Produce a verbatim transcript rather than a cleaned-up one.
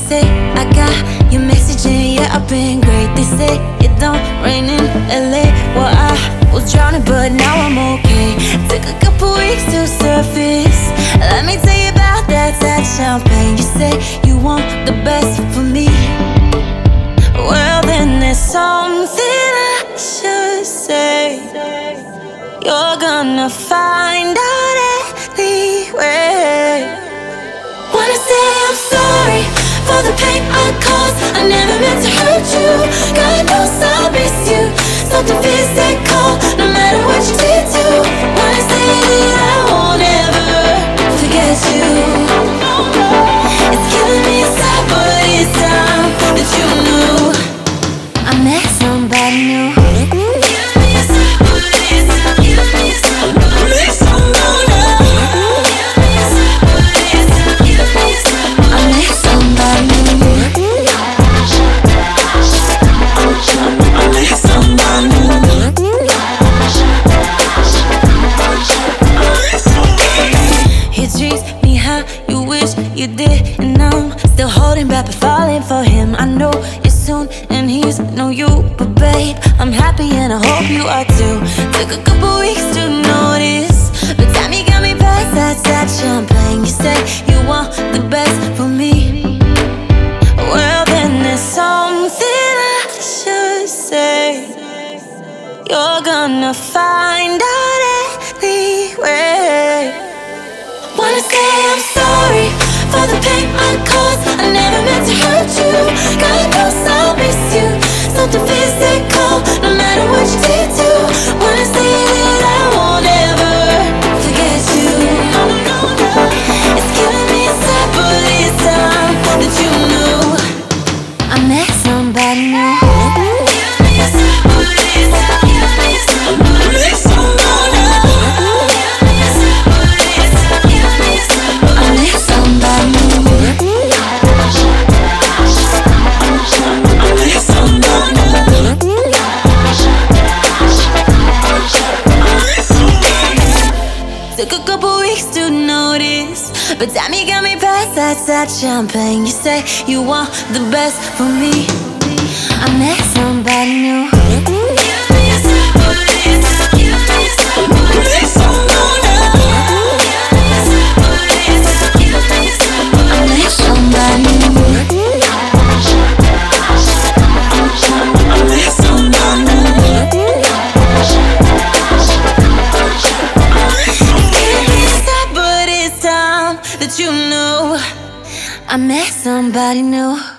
say I got your message and yeah, I've been great. They say it don't rain in L A. Well, I was drowning, but now I'm okay. Took a couple weeks to surface. Let me tell you about that, that champagne. You say you want the best for me. Well, then there's something I should say. You're gonna find out anyway. Wanna say I'm sorry for the pain I caused. I never meant to hurt you. God knows I'll miss you. Something physical, no matter what you did to. Wanna say that I won't ever forget you. It's killing me inside, but it's time that you knew I met somebody new. You did, and I'm still holding back but falling for him. I know you soon, and he's know you, but babe, I'm happy and I hope you are too. Took a couple weeks to notice, but time you got me past that, that champagne. You say you want the best for me. Well, then there's something I should say. You're gonna find out anyway. Wanna say I'm sorry for the pain I caused. I never meant to hurt you. God knows I'll miss you. Something physical, no matter what you did to. Wanna say that I won't ever forget you. It's killing me inside, but it's time that you knew I met somebody new. Took a couple weeks to notice, but time you got me past that, that champagne. You say you want the best for me. I met somebody new. That you know I met somebody new.